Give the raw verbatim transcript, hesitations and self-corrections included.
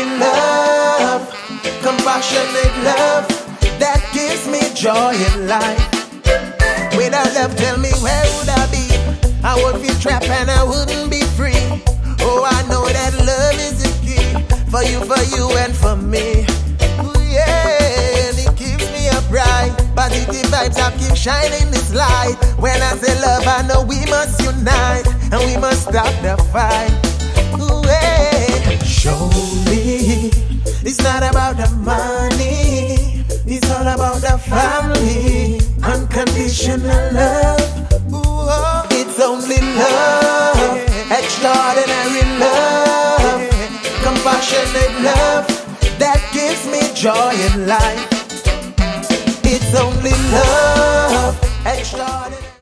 only love, compassionate love that gives me joy in life. Without love, tell me where would I be? I would feel trapped and I wouldn't be free. Oh, I know that love is the key for you, for you and for me. Ooh, yeah, and it keeps me upright. Positive vibes, I keep shining this light. When I say love, I know we must unite and we must stop the fight. Ooh, yeah. Show me it's not about the money, it's all about the family. Unconditional love. Ooh, oh. It's only love, extraordinary love, compassionate love that gives me joy in life. It's only love, extraordinary.